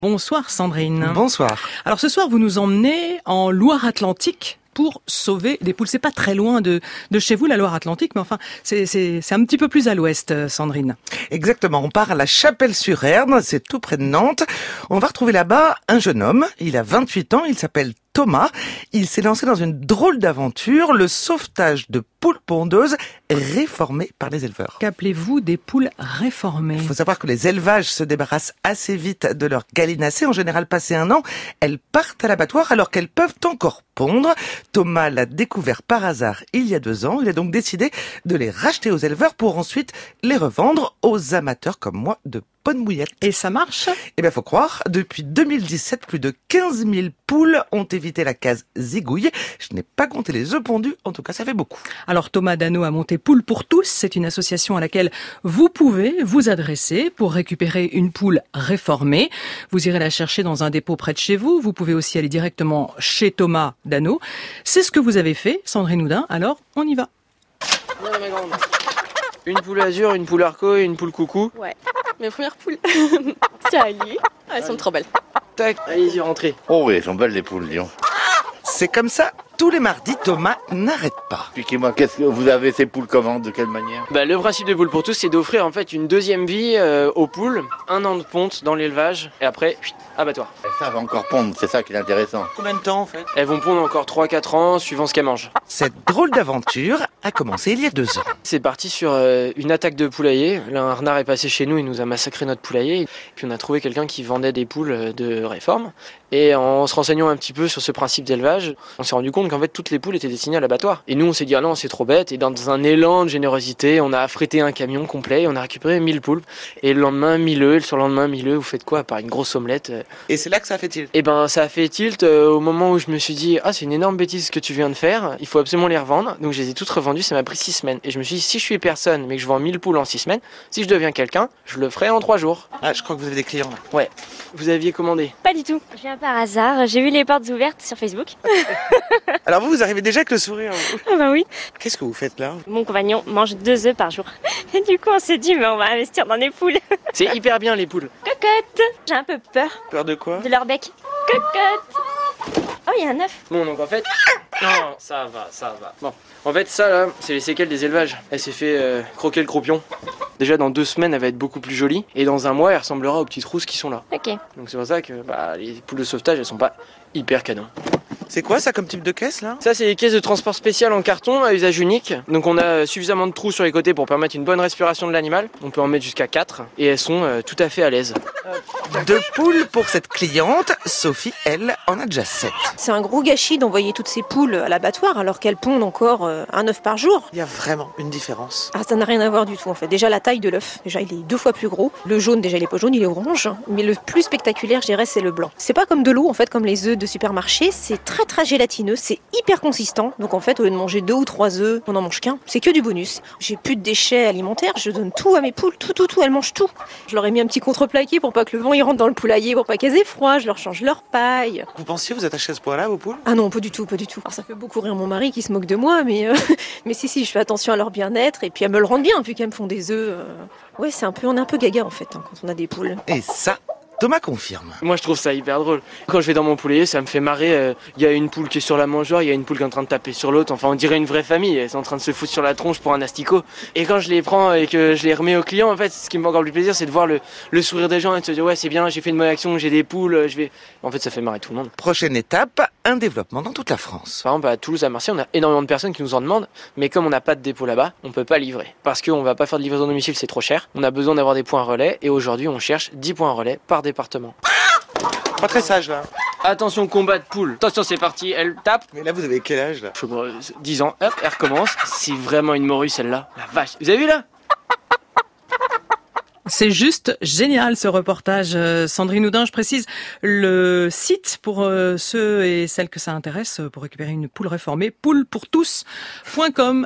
Bonsoir Sandrine. Bonsoir. Alors ce soir, vous nous emmenez en Loire-Atlantique pour sauver des poules. C'est pas très loin de chez vous, la Loire-Atlantique, mais enfin, c'est un petit peu plus à l'ouest, Sandrine. Exactement, on part à la Chapelle-sur-Erdre, c'est tout près de Nantes. On va retrouver là-bas un jeune homme, il a 28 ans, il s'appelle Thomas. Il s'est lancé dans une drôle d'aventure, le sauvetage de poules pondeuses réformées par les éleveurs. Qu'appelez-vous des poules réformées ? Il faut savoir que les élevages se débarrassent assez vite de leurs gallinacés. En général, passé un an, elles partent à l'abattoir alors qu'elles peuvent encore pondre. Thomas l'a découvert par hasard il y a 2 ans. Il a donc décidé de les racheter aux éleveurs pour ensuite les revendre aux amateurs comme moi de bonne mouillette. Et ça marche ? Eh bien, faut croire, depuis 2017, plus de 15 000 poules ont évité la case zigouille. Je n'ai pas compté les œufs pondus, en tout cas, ça fait beaucoup. Alors, Thomas Dano a monté Poules pour tous. C'est une association à laquelle vous pouvez vous adresser pour récupérer une poule réformée. Vous irez la chercher dans un dépôt près de chez vous. Vous pouvez aussi aller directement chez Thomas Dano. C'est ce que vous avez fait, Sandrine Houdin. Alors, on y va. Une poule azur, une poule arco et une poule coucou. Ouais, mes premières poules. Salut. Elles sont trop belles. Tac, allez-y, rentrez. Oh oui, elles sont belles les poules, disons. C'est comme ça, tous les mardis, Thomas n'arrête pas. Expliquez-moi, qu'est-ce que vous avez ces poules comment, de quelle manière? Le principe de Poules pour tous, c'est d'offrir en fait une deuxième vie aux poules, 1 an de ponte dans l'élevage, et après, abattoir. Ça va encore pondre, c'est ça qui est intéressant. Combien de temps, en fait? Elles vont pondre encore 3-4 ans, suivant ce qu'elles mangent. Cette drôle d'aventure a commencé il y a 2 ans. C'est parti sur une attaque de poulailler. Là, un renard est passé chez nous, il nous a massacré notre poulailler. Puis on a trouvé quelqu'un qui vendait des poules de réforme. Et en se renseignant un petit peu sur ce principe d'élevage, on s'est rendu compte qu'en fait toutes les poules étaient destinées à l'abattoir. Et nous on s'est dit ah non c'est trop bête, et dans un élan de générosité, on a affrété un camion complet et on a récupéré 1000 poules. Et le lendemain 1000 œufs, et le surlendemain 1000 œufs, vous faites quoi à part une grosse omelette Et c'est là que ça a fait tilt. Et ben ça a fait tilt au moment où je me suis dit ah c'est une énorme bêtise ce que tu viens de faire, il faut absolument les revendre. Donc je les ai toutes revendues, ça m'a pris 6 semaines. Et je me suis dit si je suis personne mais que je vends 1000 poules en 6 semaines, si je deviens quelqu'un, je le ferai en 3 jours. Ah, je crois que vous avez des clients là. Ouais. Vous aviez commandé? Pas du tout. Je viens par hasard. J'ai vu les portes ouvertes sur Facebook. Alors vous arrivez déjà avec le sourire. Ah bah oui. Qu'est-ce que vous faites là? Mon compagnon mange 2 œufs par jour. Et du coup, on s'est dit, mais on va investir dans des poules. C'est hyper bien les poules. Cocotte. J'ai un peu peur Peur de quoi? de leur bec. Cocotte. Oh, il y a un œuf. Bon donc en fait... Non, ça va. Bon, en fait ça là, c'est les séquelles des élevages. Elle s'est fait croquer le croupion. Déjà dans 2 semaines, elle va être beaucoup plus jolie. Et dans 1 mois, elle ressemblera aux petites rousses qui sont là. Ok. Donc c'est pour ça que les poules de sauvetage, elles sont pas hyper canon. C'est quoi ça comme type de caisse là? Ça, c'est des caisses de transport spéciales en carton à usage unique. Donc on a suffisamment de trous sur les côtés pour permettre une bonne respiration de l'animal. On peut en mettre jusqu'à 4 et elles sont tout à fait à l'aise. 2 poules pour cette cliente. Sophie, elle, en a déjà 7. C'est un gros gâchis d'envoyer toutes ces poules à l'abattoir alors qu'elles pondent encore un œuf par jour. Il y a vraiment une différence. Ah, ça n'a rien à voir du tout en fait. Déjà la taille de l'œuf, déjà il est 2 fois plus gros. Le jaune, déjà il est pas jaune, il est orange. Mais le plus spectaculaire, je dirais, c'est le blanc. C'est pas comme de l'eau en fait, comme les œufs de supermarché. C'est très très gélatineux, c'est hyper consistant. Donc en fait, au lieu de manger 2 ou 3 œufs, on n'en mange qu'un. C'est que du bonus. J'ai plus de déchets alimentaires, je donne tout à mes poules, tout. Elles mangent tout. Je leur ai mis un petit contreplaqué pour pas que le vent il rentre dans le poulailler, pour pas qu'elles aient froid. Je leur change leur paille. Vous pensiez vous attacher à ce point-là vos poules? Ah non, pas du tout. Alors ça fait beaucoup rire mon mari qui se moque de moi, mais si, je fais attention à leur bien-être et puis elles me le rendent bien, vu qu'elles me font des œufs. Ouais, on est un peu gaga en fait quand on a des poules. Et ça, Thomas confirme. Moi je trouve ça hyper drôle. Quand je vais dans mon poulailler, ça me fait marrer. Il y a une poule qui est sur la mangeoire, il y a une poule qui est en train de taper sur l'autre. Enfin on dirait une vraie famille, elles sont en train de se foutre sur la tronche pour un asticot. Et quand je les prends et que je les remets aux clients, en fait ce qui me fait encore plus plaisir, c'est de voir le sourire des gens et de se dire ouais c'est bien, j'ai fait une bonne action, j'ai des poules, je vais... En fait ça fait marrer tout le monde. Prochaine étape, un développement dans toute la France. Par exemple à Toulouse, à Marseille, on a énormément de personnes qui nous en demandent, mais comme on n'a pas de dépôt là-bas, on peut pas livrer. Parce qu'on va pas faire de livraison à domicile, c'est trop cher. On a besoin d'avoir des points relais et aujourd'hui on cherche 10 points relais par département. Pas très sage là. Attention combat de poule. Attention c'est parti, elle tape. Mais là vous avez quel âge là? Je sais pas, 10 ans, hop, elle recommence. C'est vraiment une morue celle-là. La vache. Vous avez vu là? C'est juste génial ce reportage. Sandrine Houdin, je précise le site pour ceux et celles que ça intéresse pour récupérer une poule réformée, poulepourtous.com.